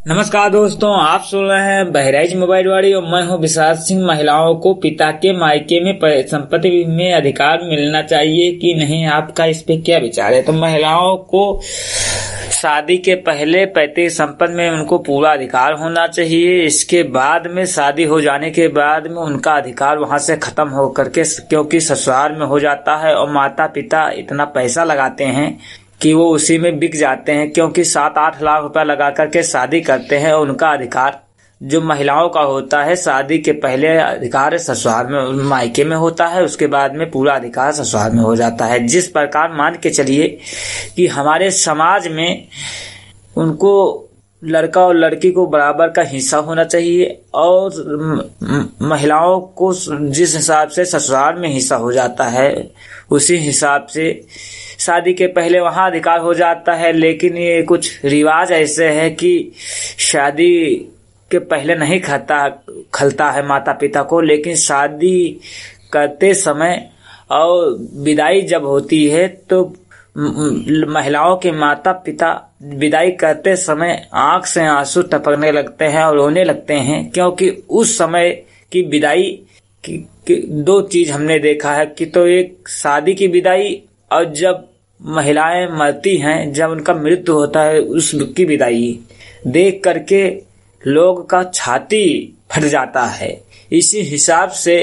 नमस्कार दोस्तों, आप सुन रहे हैं बहराइच मोबाइल वाड़ी और मैं हूं विशाल सिंह। महिलाओं को पिता के मायके में संपत्ति में अधिकार मिलना चाहिए कि नहीं, आपका इस पे क्या विचार है? तो महिलाओं को शादी के पहले पैतृक संपत्ति में उनको पूरा अधिकार होना चाहिए। इसके बाद में शादी हो जाने के बाद में उनका अधिकार वहां से खत्म हो करके, क्योंकि ससुराल में हो जाता है और माता पिता इतना पैसा लगाते हैं कि वो उसी में बिक जाते हैं, क्योंकि 7-8 लाख रुपया लगा करके शादी करते हैं। और उनका अधिकार जो महिलाओं का होता है, शादी के पहले अधिकार ससुराल में मायके में होता है, उसके बाद में पूरा अधिकार ससुराल में हो जाता है। जिस प्रकार मान के चलिए कि हमारे समाज में उनको लड़का और लड़की को बराबर का हिस्सा होना चाहिए और महिलाओं को जिस हिसाब से ससुराल में हिस्सा हो जाता है उसी हिसाब से शादी के पहले वहां अधिकार हो जाता है। लेकिन ये कुछ रिवाज ऐसे है कि शादी के पहले नहीं खलता है माता पिता को, लेकिन शादी करते समय और विदाई जब होती है तो महिलाओं के माता पिता विदाई करते समय आंख से आंसू टपकने लगते हैं और रोने लगते हैं, क्योंकि उस समय की विदाई की दो चीज हमने देखा है कि तो एक शादी की विदाई और जब महिलाएं मरती हैं, जब उनका मृत्यु होता है उसकी विदाई देख करके लोग का छाती फट जाता है। इसी हिसाब से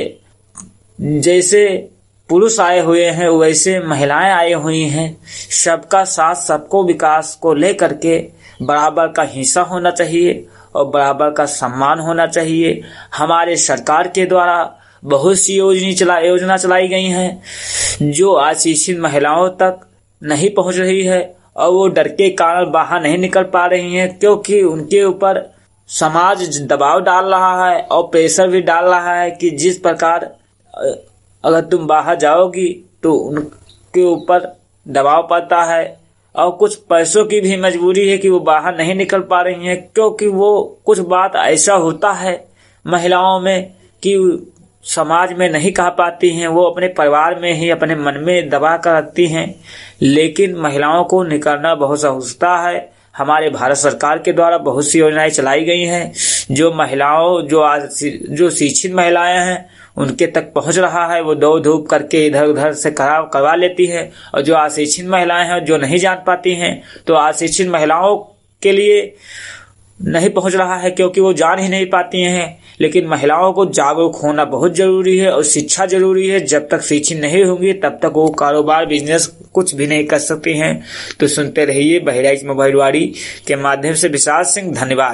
जैसे पुरुष आए हुए हैं वैसे महिलाएं आई हुई हैं। सबका साथ, सबको विकास को लेकर के बराबर का हिस्सा होना चाहिए और बराबर का सम्मान होना चाहिए। हमारे सरकार के द्वारा बहुत सी योजना चलाई गई हैं जो अशिक्षित महिलाओं तक नहीं पहुंच रही है और वो डर के कारण बाहर नहीं निकल पा रही हैं, क्योंकि उनके ऊपर समाज दबाव डाल रहा है और प्रेशर भी डाल रहा है कि जिस प्रकार अगर तुम बाहर जाओगी तो उनके ऊपर दबाव पड़ता है और कुछ पैसों की भी मजबूरी है कि वो बाहर नहीं निकल पा रही हैं, क्योंकि वो कुछ बात ऐसा होता है महिलाओं में कि समाज में नहीं कह पाती हैं, वो अपने परिवार में ही अपने मन में दबा कर रखती हैं। लेकिन महिलाओं को निकलना बहुत सहूलता है। हमारे भारत सरकार के द्वारा बहुत सी योजनाएं चलाई गई हैं जो महिलाओं जो शिक्षित महिलाएं हैं उनके तक पहुंच रहा है। वो दौड़ धूप करके इधर उधर से करवा लेती है, और जो अशिक्षित महिलाएं हैं जो नहीं जान पाती हैं तो अशिक्षित महिलाओं के लिए नहीं पहुंच रहा है, क्योंकि वो जान ही नहीं पाती हैं। लेकिन महिलाओं को जागरूक होना बहुत जरूरी है और शिक्षा जरूरी है। जब तक शिक्षित नहीं होंगी तब तक वो कारोबार बिजनेस कुछ भी नहीं कर सकती हैं। तो सुनते रहिए बहराइच मोबाइल वाड़ी के माध्यम से विशाल सिंह। धन्यवाद।